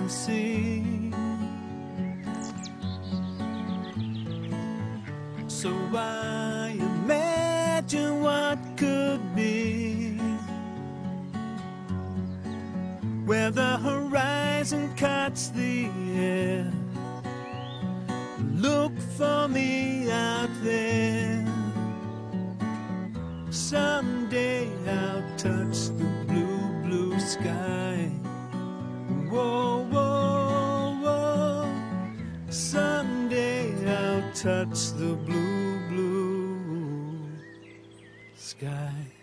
can see. So I imagine what could be, where the horizon cuts the air. Look for me out there. Someday I'll touch the blue, blue sky. Whoa, whoa, whoa. Someday I'll touch the blue, blue sky.